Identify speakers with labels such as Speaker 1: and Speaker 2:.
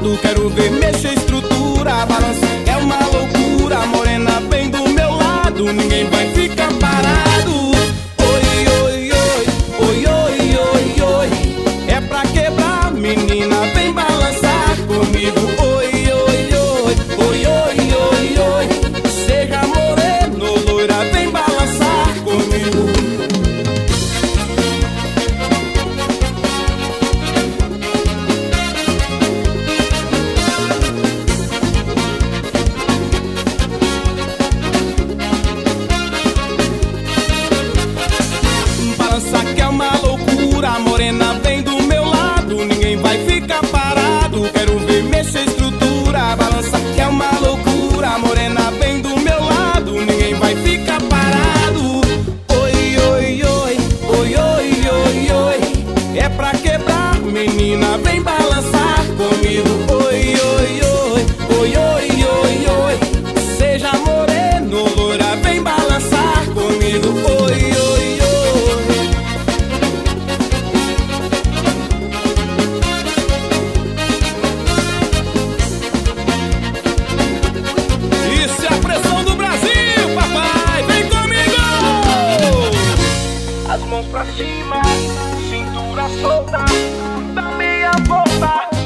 Speaker 1: parado, quero ver mexer estrutura, balança, é uma loucura. Morena vem do meu lado, ninguém vai ficar parado. Oi, oi, oi, oi, oi, oi, oi, é pra quebrar, menina, vem balançar comigo. Oi, oi, oi, oi, oi, oi, oi, seja moreno, loira, vem balançar comigo. Balança que é uma loucura, morena vem do meu lado, ninguém vai ficar parado, quero ver mexer estrutura. Balança que é uma loucura, morena vem do meu lado, ninguém vai ficar parado. Oi, oi, oi, oi, oi, oi, oi, é pra quebrar, menina, vem balançar comigo. Oi, oi, oi, oi, oi, oi, oi, seja moreno, loira, vem balançar comigo. Oi, oi, oi. Isso é a pressão do Brasil, papai, vem comigo!
Speaker 2: As mãos pra cima, cintura solta, dá meia volta.